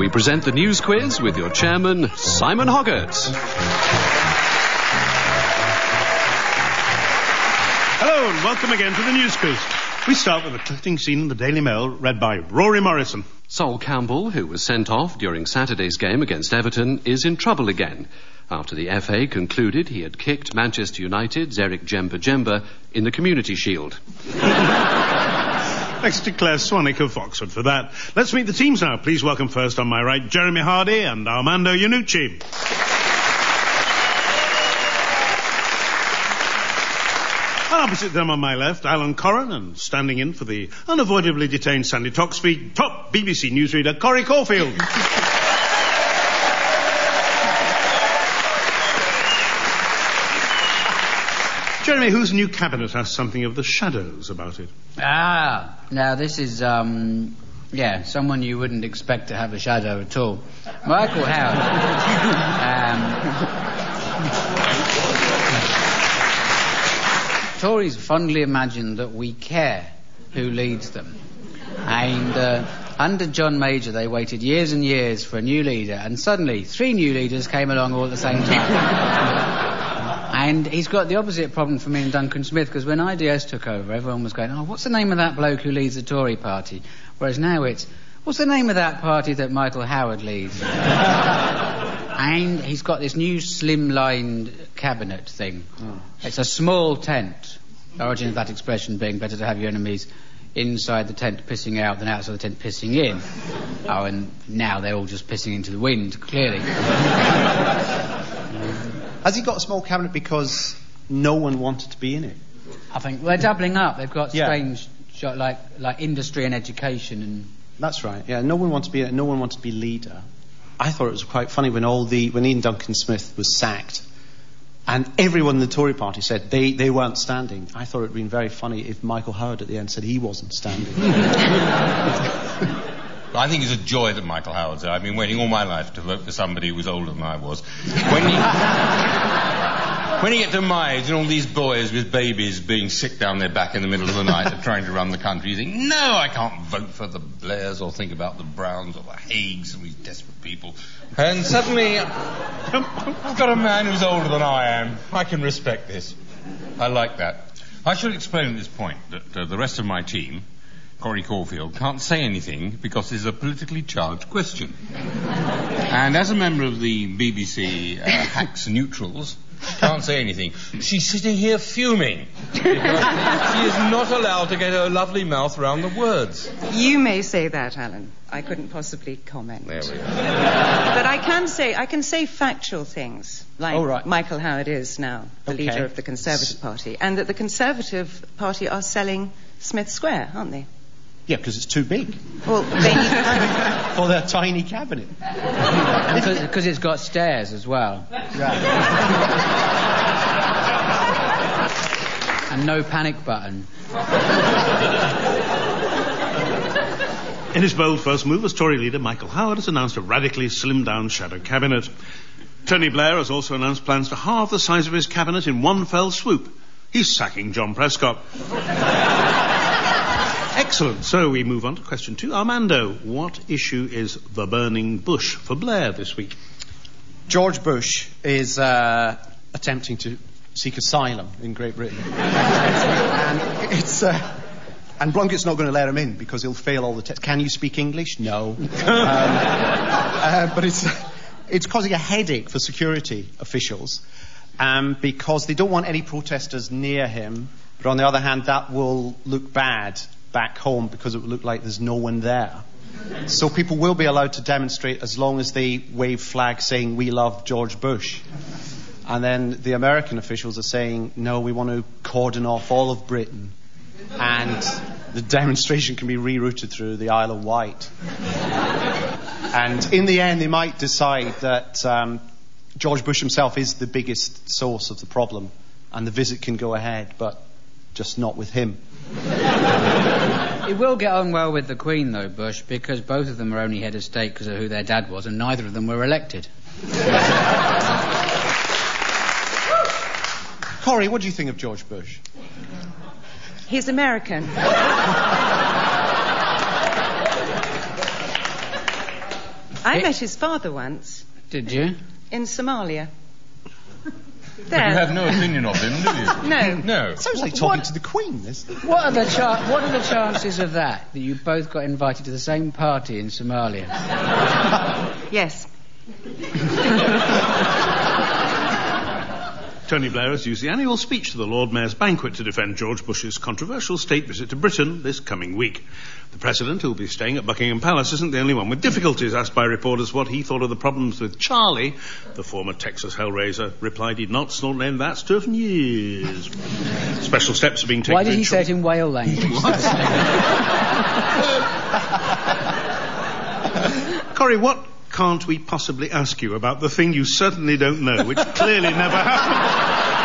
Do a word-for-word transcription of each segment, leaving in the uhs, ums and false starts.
we present the news quiz with your chairman, Simon Hoggart. Hello and welcome again to the news quiz. We start with a uplifting scene in the Daily Mail read by Rory Morrison. Sol Campbell, who was sent off during Saturday's game against Everton, is in trouble again after the F A concluded he had kicked Manchester United's Eric Jemba Jemba in the Community Shield. Thanks to Claire Swanwick of Oxford for that. Let's meet the teams now. Please welcome first on my right, Jeremy Hardy and Armando Iannucci. And opposite them on my left, Alan Corran, and standing in for the unavoidably detained Sandy Toxby, top B B C newsreader, Corrie Caulfield. Jeremy, whose new cabinet has something of the shadows about it? Ah, now this is, um, yeah, someone you wouldn't expect to have a shadow at all. Michael Howard. um, Tories fondly imagine that we care who leads them. And uh, under John Major, they waited years and years for a new leader, and suddenly three new leaders came along all at the same time. And he's got the opposite problem from me and Duncan Smith, because when I D S took over, everyone was going, oh, what's the name of that bloke who leads the Tory party? Whereas now it's, what's the name of that party that Michael Howard leads? And he's got this new slimlined cabinet thing. Oh. It's a small tent. The origin of that expression being better to have your enemies inside the tent pissing out than outside the tent pissing in. Oh, and now they're all just pissing into the wind, clearly. Has he got a small cabinet because no one wanted to be in it? I think they're doubling up. They've got Yeah. strange, like like industry and education and. That's right. Yeah, no one wanted to be. No one wanted to be leader. I thought it was quite funny when all the when Ian Duncan Smith was sacked, and everyone in the Tory party said they, they weren't standing. I thought it would have been very funny if Michael Howard at the end said he wasn't standing. I think it's a joy that Michael Howard's there. I've been waiting all my life to vote for somebody who was older than I was. When you, when you get to my age and all these boys with babies being sick down their back in the middle of the night and trying to run the country, you think, no, I can't vote for the Blairs or think about the Browns or the Haigs and these desperate people. And suddenly, I've got a man who's older than I am. I can respect this. I like that. I should explain at this point that uh, the rest of my team, Corrie Caulfield, can't say anything because this is a politically charged question. And as a member of the B B C uh, Hacks Neutrals, can't say anything. She's sitting here fuming because she is not allowed to get her lovely mouth around the words. You may say that, Alan. I couldn't possibly comment. There we go. But I can say I can say factual things, like oh, right. Michael Howard is now the Okay. leader of the Conservative S- Party, and that the Conservative Party are selling Smith Square, aren't they? Yeah, because it's too big Well, they need for their tiny cabinet. Because it's got stairs as well. And no panic button. In his bold first move as Tory leader, Michael Howard has announced a radically slimmed-down shadow cabinet. Tony Blair has also announced plans to halve the size of his cabinet in one fell swoop. He's sacking John Prescott. Excellent. So we move on to question two. Armando, what issue is the burning bush for Blair this week? George Bush is uh, attempting to seek asylum in Great Britain. and it's uh, and Blunkett's not going to let him in because he'll fail all the tests. Can you speak English? No. um, uh, but it's it's causing a headache for security officials um, because they don't want any protesters near him. But on the other hand, that will look bad back home because it will look like there's no one there. So people will be allowed to demonstrate as long as they wave flags saying, we love George Bush. And then the American officials are saying, no, we want to cordon off all of Britain. And the demonstration can be rerouted through the Isle of Wight. And in the end, they might decide that um, George Bush himself is the biggest source of the problem. And the visit can go ahead, but just not with him. He will get on well with the Queen, though, Bush, because both of them are only head of state because of who their dad was, and neither of them were elected. Corrie, what do you think of George Bush? He's American. I It- met his father once Did you? in Somalia. But There. you have no opinion of him, do you? No. No. Sounds like What- talking what- to the Queen, this. What are the cha- What are the chances of that? That you both got invited to the same party in Somalia? Yes. Tony Blair has used the annual speech to the Lord Mayor's banquet to defend George Bush's controversial state visit to Britain this coming week. The President, who will be staying at Buckingham Palace, isn't the only one with difficulties. Asked by reporters what he thought of the problems with Charlie, the former Texas Hellraiser replied he'd not snorted any of that stuff in years. Special steps are being taken. Why did to he say ensure- it in whale language? Corrie, what can't we possibly ask you about the thing you certainly don't know, which clearly never happened?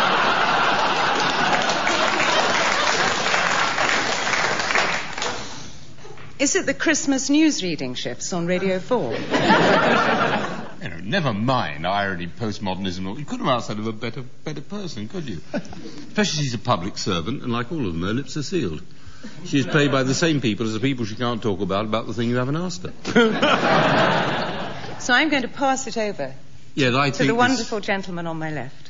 Is it the Christmas news reading shifts on Radio four? You know, never mind irony, postmodernism. You couldn't have asked that of a better, better person, could you? Especially she's a public servant, and like all of them, her lips are sealed. She is paid by the same people as the people she can't talk about about the thing you haven't asked her. So I'm going to pass it over Yes, I to think the this- wonderful gentleman on my left.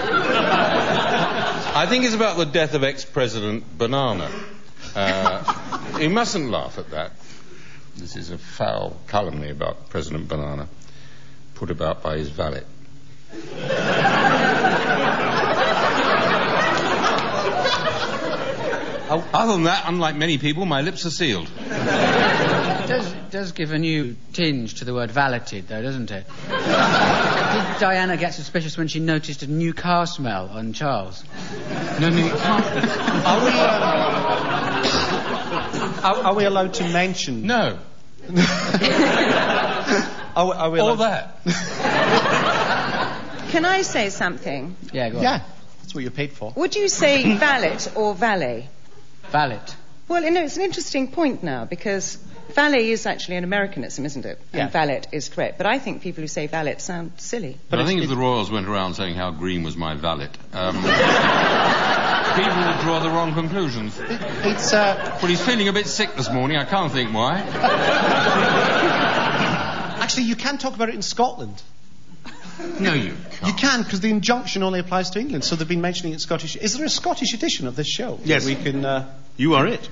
I think it's about the death of ex-President Banana. Uh, you mustn't laugh at that. This is a foul calumny about President Banana, put about by his valet. Oh, other than that, unlike many people, my lips are sealed. It does, it does give a new tinge to the word valeted, though, doesn't it? Did Diana get suspicious when she noticed a new car smell on Charles? No, no, you can't. Are we, um, are, are we allowed to mention... No. Are, we- are we All allowed... that. Can I say something? Yeah, go on. Yeah, that's what you're paid for. Would you say valet or valet? Valet. Well, you know, it's an interesting point now because valet is actually an Americanism, isn't it? Yeah. And valet is correct. But I think people who say valet sound silly. But I it's- think if it- the royals went around saying how green was my valet, um, people would draw the wrong conclusions. It's, uh... Well, he's feeling a bit sick this morning. I can't think why. Actually, you can talk about it in Scotland. No, you can't. You can, because the injunction only applies to England, so they've been mentioning it in Scottish... Is there a Scottish edition of this show? Yes. That we can... Uh... You are it.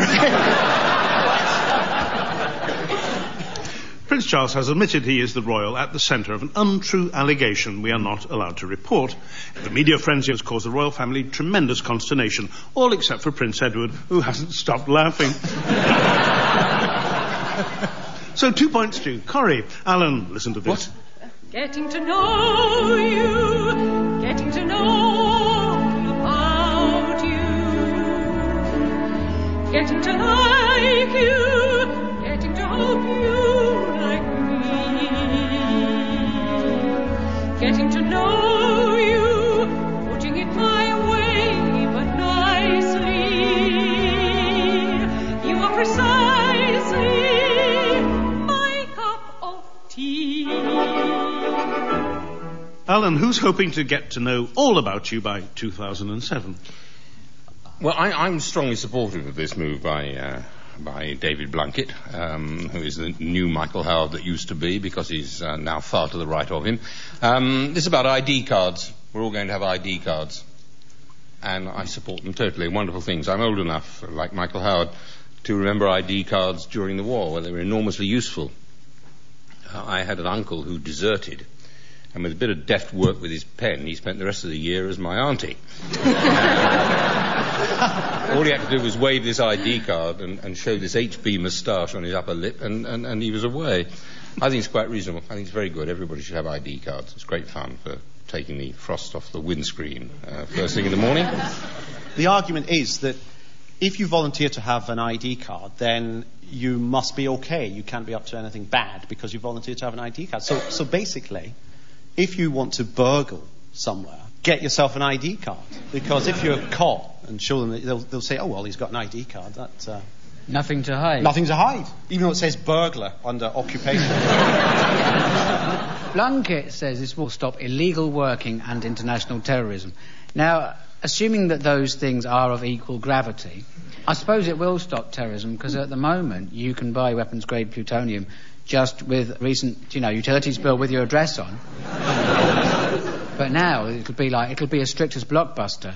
Prince Charles has admitted he is the royal at the centre of an untrue allegation we are not allowed to report. The media frenzy has caused the royal family tremendous consternation, all except for Prince Edward, who hasn't stopped laughing. So two points to Corrie. Alan, listen to this. What? Getting to know you, getting to know all about you, getting to like you, getting to hope you like me, getting to know you, putting it my way but nicely. You are precisely my cup of tea. Alan, who's hoping to get to know all about you by two thousand seven? Well, I, I'm strongly supportive of this move by uh, by David Blunkett, um, who is the new Michael Howard that used to be, because he's uh, now far to the right of him. Um, this is about I D cards. We're all going to have I D cards. And I support them totally. Wonderful things. I'm old enough, like Michael Howard, to remember I D cards during the war, where they were enormously useful. Uh, I had an uncle who deserted, and with a bit of deft work with his pen, he spent the rest of the year as my auntie. All he had to do was wave this I D card and, and show this H B moustache on his upper lip, and, and, and he was away. I think it's quite reasonable. I think it's very good. Everybody should have I D cards. It's great fun for taking the frost off the windscreen uh, first thing in the morning. The argument is that if you volunteer to have an I D card, then you must be okay. You can't be up to anything bad because you volunteered to have an I D card. So, so basically, if you want to burgle somewhere, get yourself an I D card. Because if you're caught and show them, that they'll, they'll say, oh, well, he's got an I D card. That's uh, Nothing to hide. nothing to hide. Even though it says burglar under occupation. Blunkett says this will stop illegal working and international terrorism. Now, assuming that those things are of equal gravity, I suppose it will stop terrorism, because at the moment you can buy weapons-grade plutonium just with recent, you know, utilities bill with your address on. But now it'll be like, it'll be as strict as Blockbuster.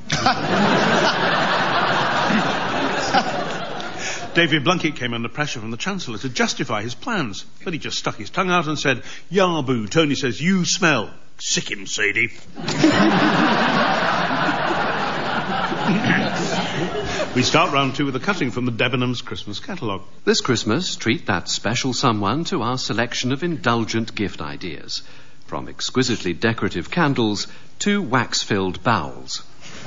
David Blunkett came under pressure from the Chancellor to justify his plans, but he just stuck his tongue out and said, "Yah-boo, Tony says you smell. Sick him, Sadie." We start round two with a cutting from the Debenhams Christmas catalogue. This Christmas, treat that special someone to our selection of indulgent gift ideas, from exquisitely decorative candles to wax-filled bowels.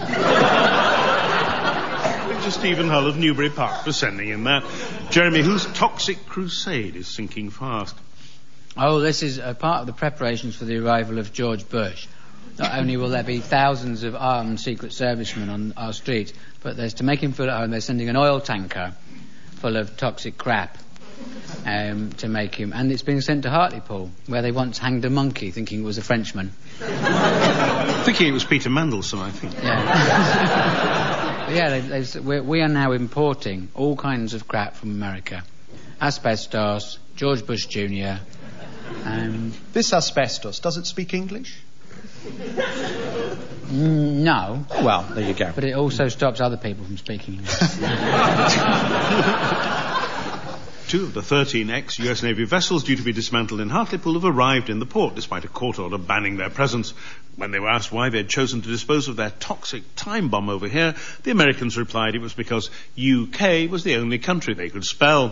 To Stephen Hull of Newbury Park for sending in that. Jeremy, whose toxic crusade is sinking fast? Oh, this is a part of the preparations for the arrival of George Bush. Not only will there be thousands of armed Secret Servicemen on our street, but there's, to make him feel at home, they're sending an oil tanker full of toxic crap um, to make him. And it's being sent to Hartlepool, where they once hanged a monkey thinking it was a Frenchman. Thinking it was Peter Mandelson, I think. Yeah. Yeah, they, they, we, we are now importing all kinds of crap from America. Asbestos, George Bush Junior Um, This asbestos, does it speak English? mm, no. Well, there you go. But it also stops other people from speaking English. Two of the thirteen ex-U S Navy vessels due to be dismantled in Hartlepool have arrived in the port, despite a court order banning their presence. When they were asked why they had chosen to dispose of their toxic time bomb over here, the Americans replied it was because U K was the only country they could spell.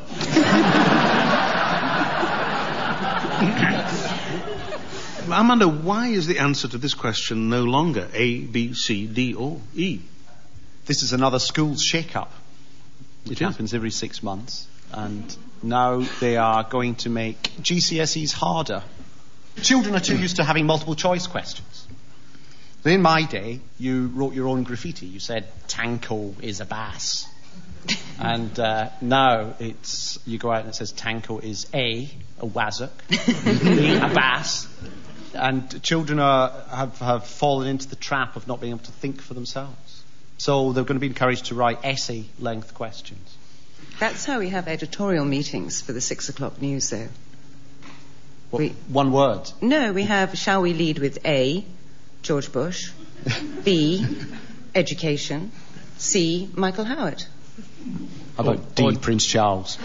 Amanda, why is the answer to this question no longer A, B, C, D, or E? This is another school's shake-up, which It is. happens every six months. And now they are going to make G C S Es harder. Children are too used to having multiple choice questions. In my day, you wrote your own graffiti. You said, "Tanko is a bass." And uh, now it's, you go out and it says, "Tanko is A, a wazzock, B, a bass." And children are, have, have fallen into the trap of not being able to think for themselves. So they're going to be encouraged to write essay-length questions. That's how we have editorial meetings for the six o'clock news, though. What, We- one word. No, we have, shall we lead with A, George Bush, B, education, C, Michael Howard. How about D, or- Prince Charles?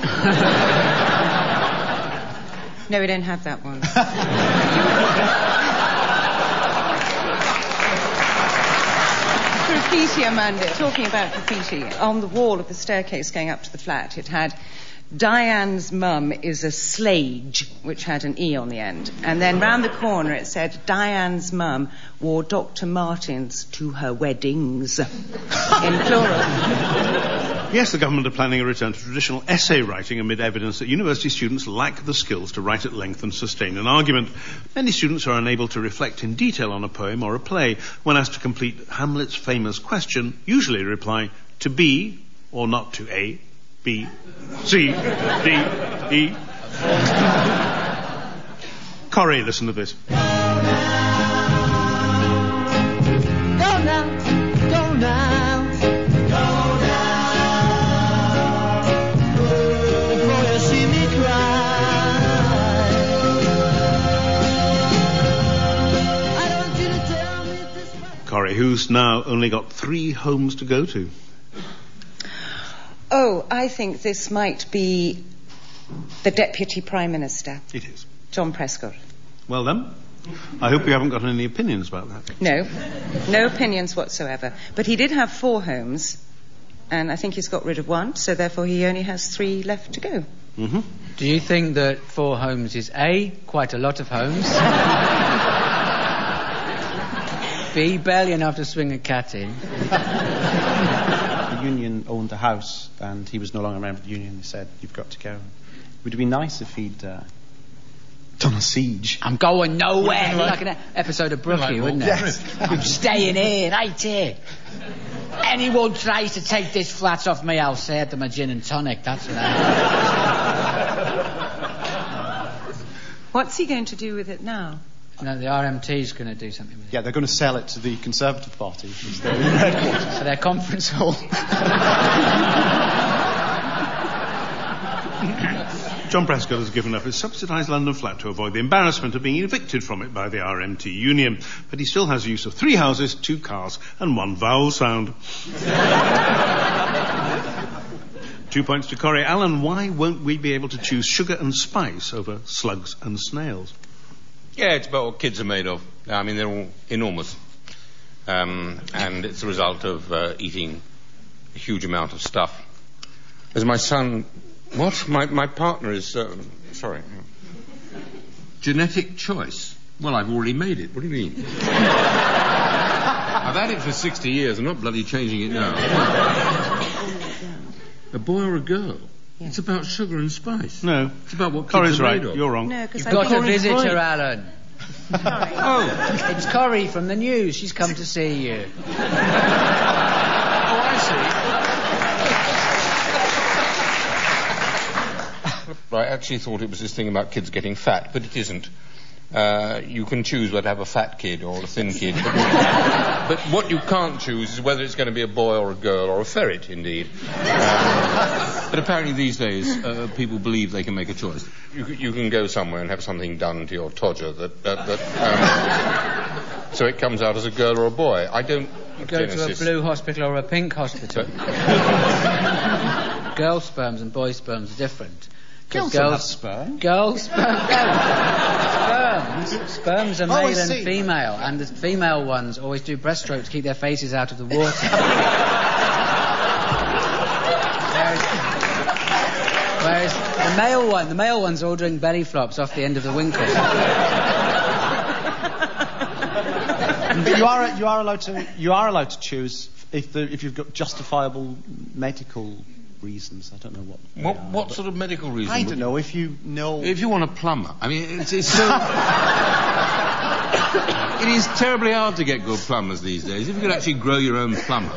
No, we don't have that one. Graffiti, Amanda, talking about graffiti, on the wall of the staircase going up to the flat, it had Diane's mum is a slage, which had an E on the end. And then round the corner it said Diane's mum wore Doctor Martens to her weddings, in plural. Yes, the government are planning a return to traditional essay writing amid evidence that university students lack the skills to write at length and sustain an argument. Many students are unable to reflect in detail on a poem or a play. When asked to complete Hamlet's famous question, usually reply to B or not to A, B, C, D, E. Corrie, listen to this. Go now, go now, go now, before you see me cry. I don't want you to tell me this. Corrie, who's now only got three homes to go to. Oh, I think this might be the Deputy Prime Minister, It is. John Prescott. Well then, I hope you haven't got any opinions about that. No, no opinions whatsoever. But he did have four homes, and I think he's got rid of one, so therefore he only has three left to go. Mm-hmm. Do you think that four homes is A, quite a lot of homes? B, barely enough to swing a cat in? The union owned the house, and he was no longer a member of the union. They said, "You've got to go." Would it be nice if he'd uh, done a siege? I'm going nowhere. Like an episode of Brookie, Like wouldn't it? Yes. I'm staying here, right here. Anyone tries to take this flat off me, I'll serve them a gin and tonic. That's what I What's he going to do with it now? No, the R M T's going to do something with it. Yeah, they're going to sell it to the Conservative Party. It's their headquarters. For their conference hall. John Prescott has given up his subsidised London flat to avoid the embarrassment of being evicted from it by the R M T union. But he still has use of three houses, two cars, and one vowel sound. Two points to Corey. Alan, why won't we be able to choose sugar and spice over slugs and snails? Yeah, it's about what kids are made of. I mean, they're all enormous. Um, and it's the result of uh, eating a huge amount of stuff. As my son... What? My, my partner is... Uh, sorry. Genetic choice? Well, I've already made it. What do you mean? I've had it for sixty years. I'm not bloody changing it now. A boy or a girl? Yeah. It's about sugar and spice. No. It's about what Corey's kids are right. made of. You're wrong. No, You've I got a think- visitor, right. Alan. Oh. It's Corrie from the news. She's come to see you. Oh, I see. I actually thought it was this thing about kids getting fat, but it isn't. Uh, you can choose whether to have a fat kid or a thin kid. But, but what you can't choose is whether it's going to be a boy or a girl or a ferret, indeed. Um, but apparently these days, uh, people believe they can make a choice. You, you can go somewhere and have something done to your todger that... that, that um, so it comes out as a girl or a boy. I don't... You go to a blue hospital or a pink hospital. Girl sperms and boy sperms are different. Girls don't have sperm. Girls sperm. Sperms. Sperms are Oh, I male and see. female, and the female ones always do breaststroke to keep their faces out of the water. whereas, whereas the male one, the male ones are all doing belly flops off the end of the winkle. But you are you are allowed to you are allowed to choose if the, if you've got justifiable medical reasons. I don't know what. they What, are, what but- sort of medical reason? I would don't you- know if you know. If you want a plumber, I mean, it's, it's so... it is terribly hard to get good plumbers these days. If you could actually grow your own plumber.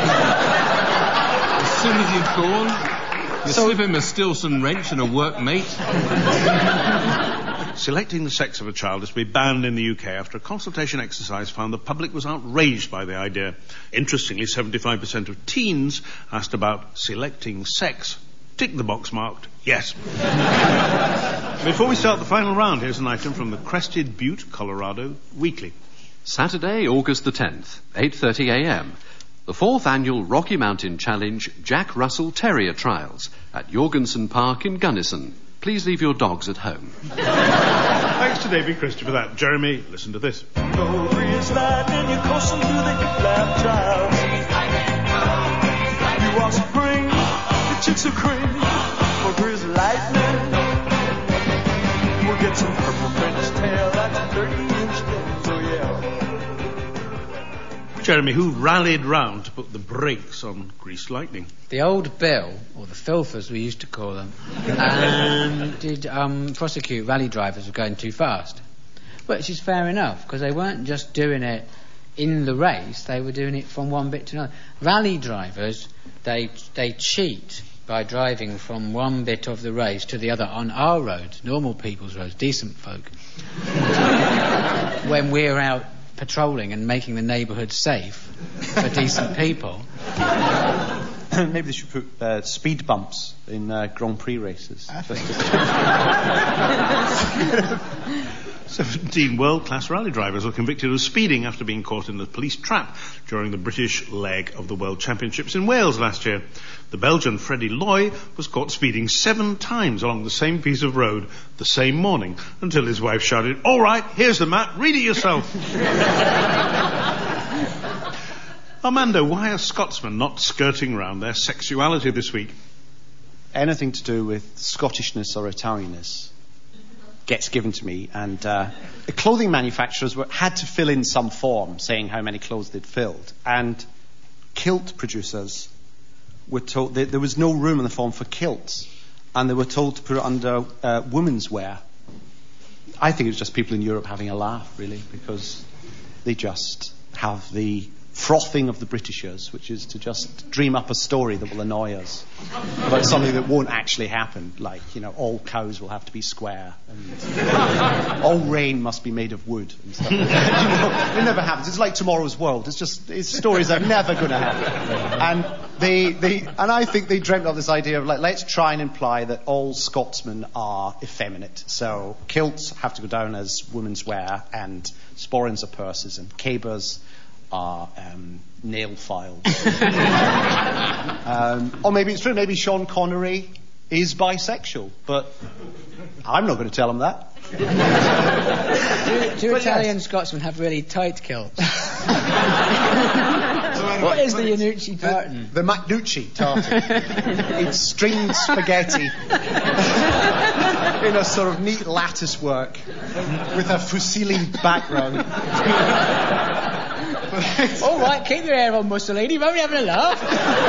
As soon as you've gone, you slip him a Stilson wrench and a workmate. Selecting the sex of a child is to be banned in the U K after a consultation exercise found the public was outraged by the idea. Interestingly, seventy-five percent of teens asked about selecting sex tick the box marked yes. Before we start the final round, here's an item from the Crested Butte, Colorado Weekly. Saturday, August the tenth, eight thirty a m. The fourth annual Rocky Mountain Challenge Jack Russell Terrier Trials at Jorgensen Park in Gunnison. Please leave your dogs at home. Thanks to David Christie for that. Jeremy, listen to this. Go freeze lightning, you're coasting through the hip lap trial. You are supreme, your chicks are cream. For freeze lightning, we'll get some purple French tail. That's thirty inch things, oh yeah. Jeremy, who rallied round to put the brakes on Greased Lightning? The old Bill, or the filth as we used to call them, um, did um, prosecute rally drivers for going too fast. Which is fair enough, because they weren't just doing it in the race, they were doing it from one bit to another. Rally drivers, they they cheat by driving from one bit of the race to the other on our roads, normal people's roads, decent folk. When we're out patrolling and making the neighbourhood safe for decent people. Maybe they should put uh, speed bumps in uh, Grand Prix races. seventeen world-class rally drivers were convicted of speeding after being caught in a police trap during the British leg of the World Championships in Wales last year. The Belgian Freddie Loy was caught speeding seven times along the same piece of road the same morning until his wife shouted, "All right, here's the map, read it yourself." Armando, why are Scotsmen not skirting around their sexuality this week? Anything to do with Scottishness or Italianness gets given to me, and uh, the clothing manufacturers were, had to fill in some form saying how many clothes they'd filled, and kilt producers were told that there was no room in the form for kilts, and they were told to put it under uh, women's wear. I think it was just people in Europe having a laugh, really, because they just have the frothing of the Britishers, which is to just dream up a story that will annoy us about something that won't actually happen, like, you know, all cows will have to be square and all rain must be made of wood and stuff. You know, it never happens. It's like Tomorrow's World. It's just, it's stories that are never going to happen. And They, they, and I think they dreamt of this idea of, like, let's try and imply that all Scotsmen are effeminate. So kilts have to go down as women's wear, and sporrans are purses, and cabers are um, nail files. um, or maybe it's true, maybe Sean Connery is bisexual, but I'm not going to tell him that. do do Italian yes. Scotsmen have really tight kilts? What is the Iannucci tartan? The, the Macnucci tartan. It's stringed spaghetti in a sort of neat lattice work with a fusilli background. All right, keep your hair on, Mussolini. Won't we having a laugh?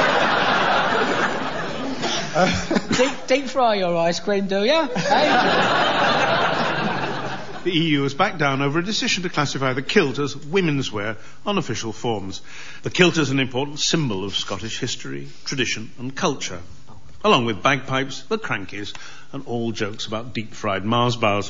Uh, deep, deep fry your ice cream, do you? Hey? The E U has backed down over a decision to classify the kilt as women's wear on official forms. The kilt is an important symbol of Scottish history, tradition and culture, along with bagpipes, the crankies, and all jokes about deep-fried Mars bars.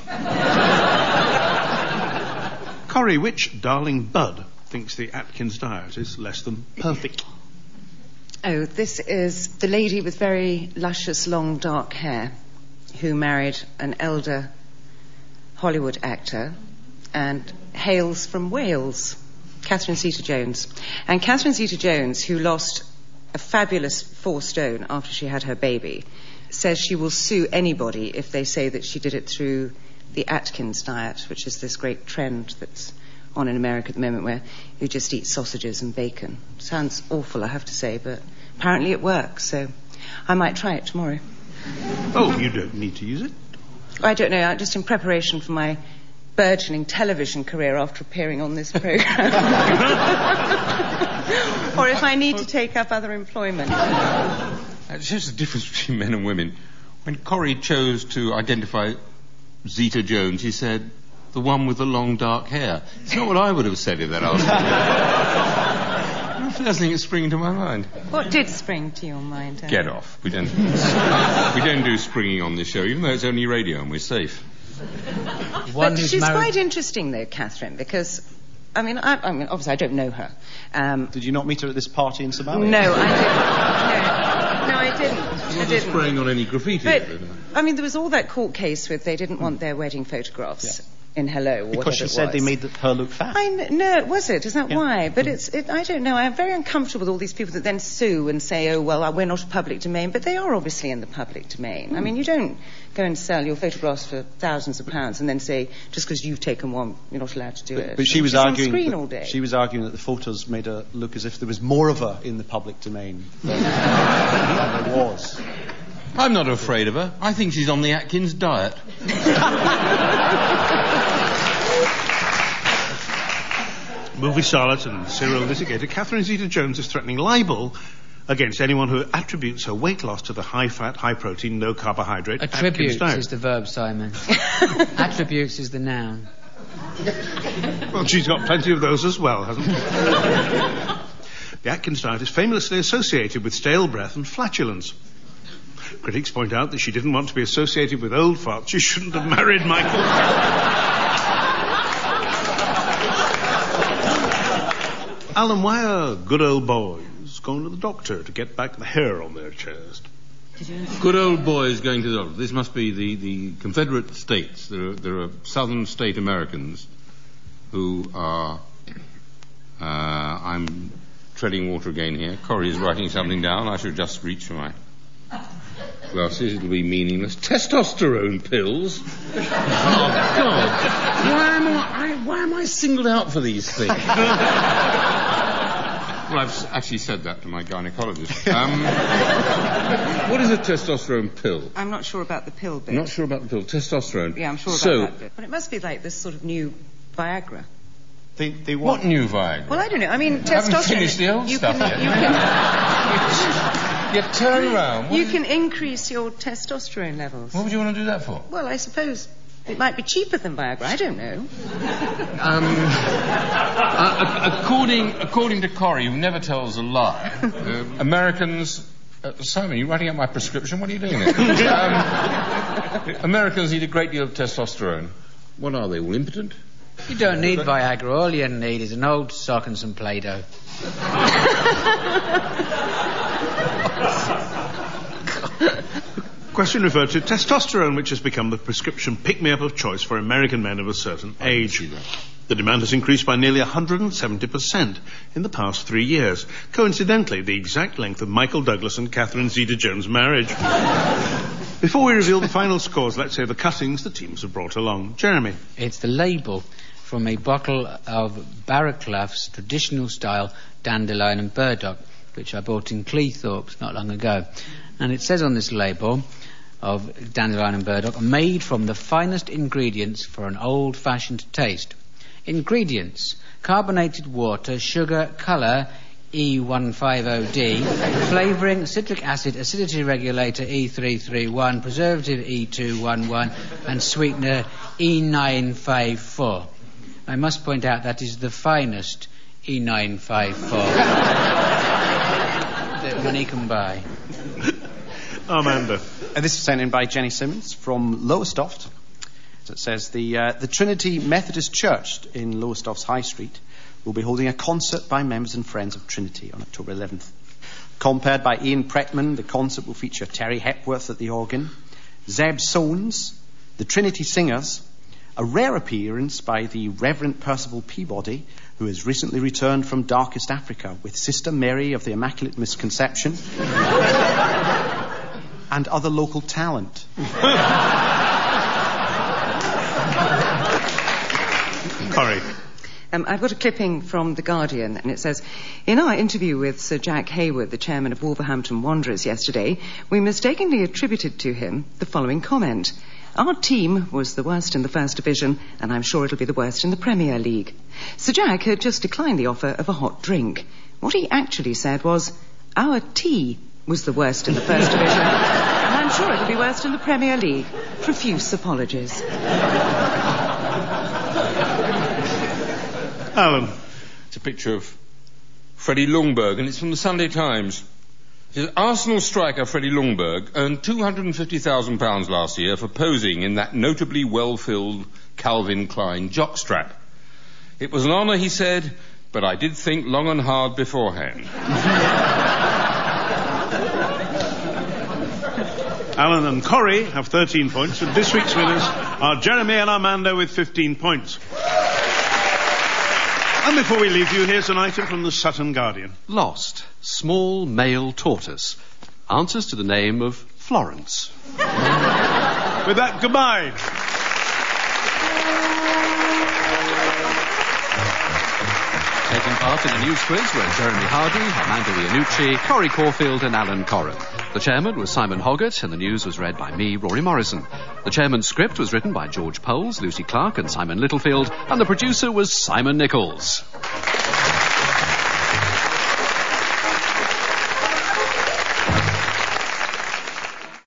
Corrie, which darling bud thinks the Atkins diet is less than perfect? Oh, this is the lady with very luscious, long, dark hair who married an elder Hollywood actor and hails from Wales, Catherine Zeta-Jones. And Catherine Zeta-Jones, who lost a fabulous four stone after she had her baby, says she will sue anybody if they say that she did it through the Atkins diet, which is this great trend that's on in America at the moment where you just eat sausages and bacon. Sounds awful, I have to say, but apparently it works, so I might try it tomorrow. Oh, you don't need to use it. I don't know, just in preparation for my burgeoning television career after appearing on this programme. Or if I need to take up other employment. It's just the difference between men and women. When Corrie chose to identify Zeta-Jones, he said, the one with the long dark hair. It's not what I would have said if that asked me. The first thing that's springing to my mind. What did spring to your mind? Andy? Get off. We don't, we don't do springing on this show, even though it's only radio and we're safe. But she's married... quite interesting, though, Catherine, because, I mean, I, I mean, obviously I don't know her. Um, did you not meet her at this party in Somalia? No, I didn't. No, no I didn't. She wasn't I didn't. spraying on any graffiti. But, I mean, there was all that court case with they didn't want their wedding photographs. Yeah. In Hello, or because she it said was. They made the, her look fat. I kn- no, was it? Is that yeah. why? But it's, it, I don't know. I'm very uncomfortable with all these people that then sue and say, oh, well, we're not a public domain. But they are obviously in the public domain. Mm. I mean, you don't go and sell your photographs for thousands of pounds and then say, just because you've taken one, you're not allowed to do but, it. But she was arguing. On screen all day. She was arguing that the photos made her look as if there was more of her in the public domain than, than there was. I'm not afraid of her. I think she's on the Atkins diet. Movie starlet and serial litigator Catherine Zeta-Jones is threatening libel against anyone who attributes her weight loss to the high-fat, high-protein, no-carbohydrate Attributes is the verb, Simon. Attributes is the noun. Well, she's got plenty of those as well, hasn't she? The Atkins diet is famously associated with stale breath and flatulence. Critics point out that she didn't want to be associated with old farts. She shouldn't have married Michael. Alan, why are good old boys going to the doctor to get back the hair on their chest? Good old boys going to the doctor. This must be the, the Confederate States. There are, there are southern state Americans who are... Uh, I'm treading water again here. Corrie is writing something down. I should just reach for my glasses. It'll be meaningless. Testosterone pills? Oh, God. Why am I, why am I singled out for these things? Well, I've actually said that to my gynecologist. Um, what is a testosterone pill? I'm not sure about the pill bit. Not sure about the pill. Testosterone. Yeah, I'm sure about so, that bit. But it must be like this sort of new Viagra. They, they want... What new Viagra? Well, I don't know. I mean, I testosterone... haven't finished the old you stuff can, yet. You can, you turn around. What you is... can increase your testosterone levels. What would you want to do that for? Well, I suppose... It might be cheaper than Viagra. I don't know. Um, uh, according, according to Corrie, who never tells a lie, uh, Americans... Uh, Simon, you're writing out my prescription? What are you doing there? um, Americans need a great deal of testosterone. What are they, all impotent? You don't need Viagra. All you need is an old sock and some Play-Doh. Question referred to testosterone, which has become the prescription pick-me-up of choice for American men of a certain age. The demand has increased by nearly one hundred seventy percent in the past three years. Coincidentally, the exact length of Michael Douglas and Catherine Zeta-Jones' marriage. Before we reveal the final scores, let's hear the cuttings the teams have brought along. Jeremy. It's the label from a bottle of Barraclough's traditional style dandelion and burdock, which I bought in Cleethorpes not long ago. And it says on this label of dandelion and burdock, made from the finest ingredients for an old-fashioned taste. Ingredients: carbonated water, sugar, colour E one fifty D, flavouring, citric acid, acidity regulator E three thirty-one, preservative E two eleven, and sweetener E nine fifty-four. I must point out that is the finest E nine fifty-four that money can buy. Amanda. And this is sent in by Jenny Simmons from Lowestoft. So it says the uh, the Trinity Methodist Church in Lowestoft's High Street will be holding a concert by members and friends of Trinity on October eleventh. Compared by Ian Pretman, the concert will feature Terry Hepworth at the organ, Zeb Soanes, the Trinity Singers, a rare appearance by the Reverend Percival Peabody, who has recently returned from darkest Africa with Sister Mary of the Immaculate Misconception, and other local talent. Corrie. Um, I've got a clipping from The Guardian, and it says, in our interview with Sir Jack Hayward, the chairman of Wolverhampton Wanderers yesterday, we mistakenly attributed to him the following comment. Our team was the worst in the First Division, and I'm sure it'll be the worst in the Premier League. Sir Jack had just declined the offer of a hot drink. What he actually said was, our tea was the worst in the First Division, and I'm sure it'll be worst in the Premier League. Profuse apologies. Alan. It's a picture of Freddie Ljungberg, and it's from the Sunday Times. It says, Arsenal striker Freddie Ljungberg earned two hundred fifty thousand pounds last year for posing in that notably well-filled Calvin Klein jockstrap. It was an honour, he said, but I did think long and hard beforehand. Alan and Corrie have thirteen points, and this week's winners are Jeremy and Amanda with fifteen points. And before we leave you, here's an item from the Sutton Guardian. Lost. Small male tortoise. Answers to the name of Florence. With that, goodbye. Taking part in the news quiz were Jeremy Hardy, Amanda Iannucci, Corrie Caulfield and Alan Corran. The chairman was Simon Hoggart and the news was read by me, Rory Morrison. The chairman's script was written by George Poles, Lucy Clark and Simon Littlefield, and the producer was Simon Nichols.